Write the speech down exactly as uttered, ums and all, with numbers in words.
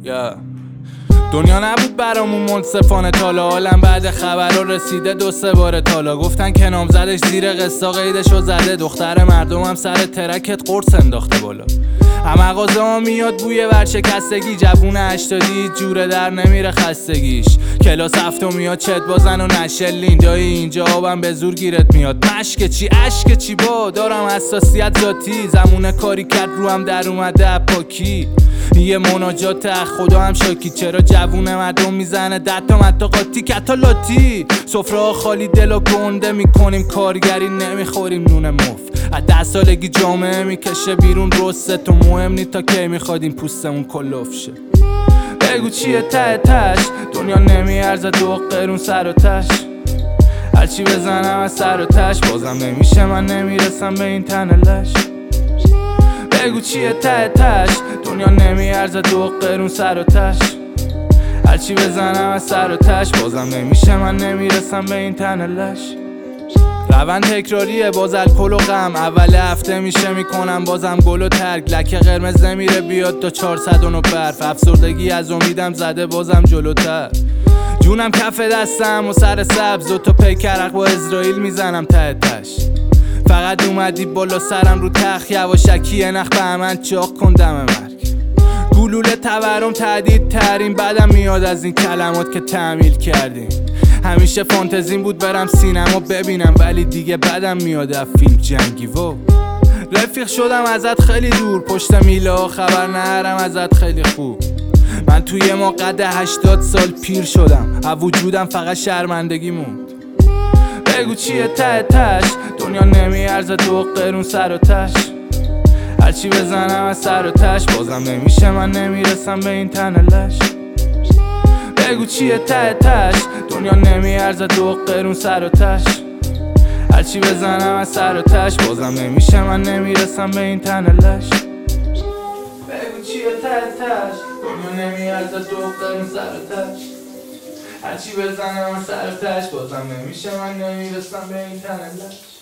yeah. دنیا نبود برامون منصفانه، تالا عالم بعد خبرها رسیده دو سه بار تالا. گفتن که نامزدش زیر قصه قیدشو زده، دختر مردمم سر ترکت قرص انداخته بالا. هم مغازه ها میاد بوی ورشکستگی، جوون هشتادی جوره در نمیره خستگیش. کلاس هفتم میاد چت بازن و نشلین، جای اینجا آبم به زور گیرت میاد. مشک چی اشک چی با دارم حساسیت ذاتی، زمونه کاری کرد رو هم در اومده پاکی. یه مناجات اخ خدا هم شاکی، چرا جوون مردم میزنه دتا متا قاطی کتا لاتی. سفره ها خالی دل و گنده میکنیم، کارگری نمیخوریم نون مفت. از ده سالگی جامعه میکشه بیرون رسته، تو مهم نی تا کی میخواد این پوستمون کلوف شه. بگو چیه ته تش، دنیا نمیارزه دو قرون سر و تش. هرچی بزنم از سر و تش بازم نمیشه، من نمیرسم به این تنلش. بگو چیه ته تش، دنیا نمیارزه دو قرون سر و تش. هرچی بزنم از سر و تش بازم نمیشه، من نمیرسم به این تنلش. روند تکراریه باز الکل و غم، اول هفته میشه میکنم بازم گل و ترک. لکه قرمز نمیره بیاد تا چهارصد و نه برف، افسردگی از امیدم زده بازم جلوتر. جونم کف دستم و سر سبز، و تا پیکرق با اسرائیل میزنم ته تش. فقط اومدی بالا سرم رو تخت، یواشکی نخ به من چاق کن دم مرگ. گلوله تورم تهدید ترین، بدم میاد از این کلمات که تعمیل کردیم. همیشه فانتزیم بود برم سینما ببینم، ولی دیگه بدم میاد از فیلم جنگی. و رفیق شدم ازت خیلی دور، پشت میله ها خبر نهرم ازت خیلی خوب. من توی ما قد هشتاد سال پیر شدم، از وجودم فقط شرمندگی موند. بگو چیه ته تش، دنیا نمیارزه دو قرون سر و تش. هرچی بزنم از سر و تش بازم نمیشه، من نمیرسم به این تنلش. بگو چیه ته تش، دنیا نمیارزه دو قرون سر و تش. هرچی بزنم از سر و تش بازم نمیشه، من نمیرسم به این تنلش. بگو چیه ته تش، دنیا نمیارزه دو قرون سر و تش. هرچی بزنم از سر و تش بازم نمیشه، من نمیرسم به این تنلش.